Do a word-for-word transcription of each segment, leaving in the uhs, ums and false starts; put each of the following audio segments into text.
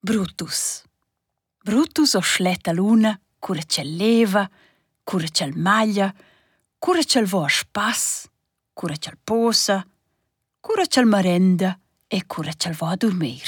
Brutus. Brutus o schletta luna, cura c'el leva, cura c'el maglia, cura c'el vo a spass, cura c'el posa, cura c'el marenda e cura c'el vo a dormir.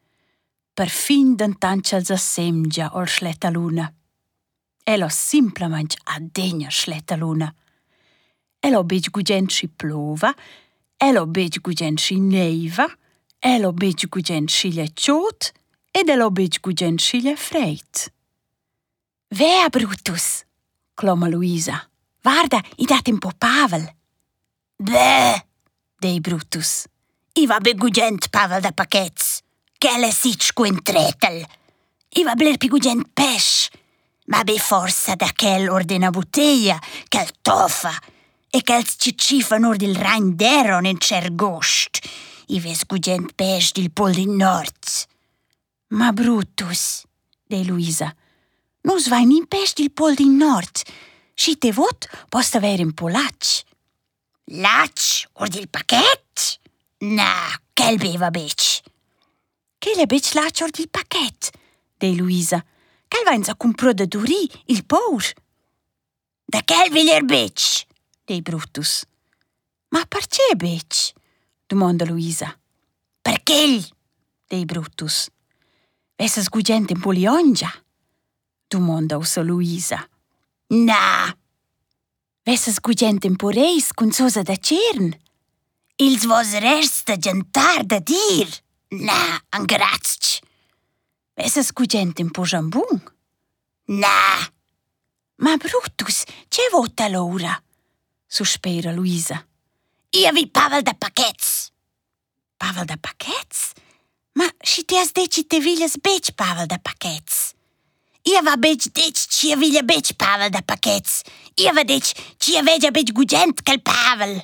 Perfin dentant c'els assemgia ol schletta luna. Elo simplamaing adegna schletta luna. Elo beg gugent schi plova, elo beg gugent schi neiva, elo beg gugent schi lie ciot ed elo beg gugent schi lie freit. Vea, Brutus, Clama Luisa. guarda, i dat un po' Pavel. Beh, dei Brutus. I va be gugent Pavel da paquets. Quelle sitch quen tretel. I va bler pi gugent pesch. Ma be forza da quel ordina bottiglia, quel toffa. E quels cicifan ord il rain d'eron in cer gost. I ves gugent pesch dil pol di nord. Ma Brutus, dei Luisa. nus vain in pesch dil pol di nord. Si te vot post aver in polacci. Lach ord il paquet? Na, quel beva bec. Che le bec lach ord il paquet, dei Luisa. Quel vains a cumpro da duri il pour. Da quel viglier bec? Dei Brutus. Ma perché bec? Domanda Luisa. Per ch'el? Dei Brutus. Vessas gugent in poliongia? Domanda usa Luisa. Na. Vessas gugent in poreis cun sosa da cern? Ils vos resta gentar da dir. Na, angrazch. Vessas gugent in po jambun? Na. Ma Brutus, che vota allora? Sospira Luisa. Io vi Pavel da paquets. Pavel da paquets? Ma si te has deci te viglias bec Pavel da paquets? Io va bec dec cia viglia bec Pavel da paquets. Io va dec cia vegia bec gugent quel Pavel.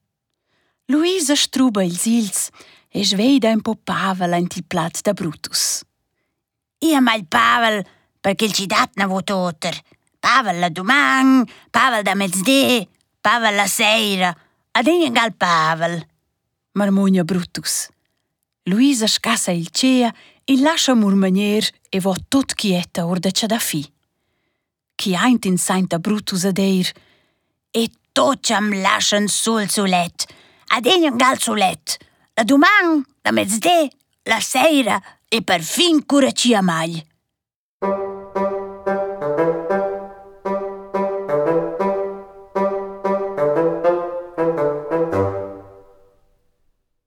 Luisa struba ils ils e sveida un po' Pavel in il plat da Brutus. Io mal Pavel perché il ci dat na vototer. Pavel la duman, Pavel da mezz'dì, Pavel la seira. Adegna gal Pavel. Marmogna Brutus. Luisa scassa il cea e lascia murmanier e va tot quieta orde c'è da fi. Chi aint in sainta Brutus a deir. E tot c'am lascian sul sulet. Adegna gal sulet. La duman, la mezz'dì, la seira e perfin cura cia magl.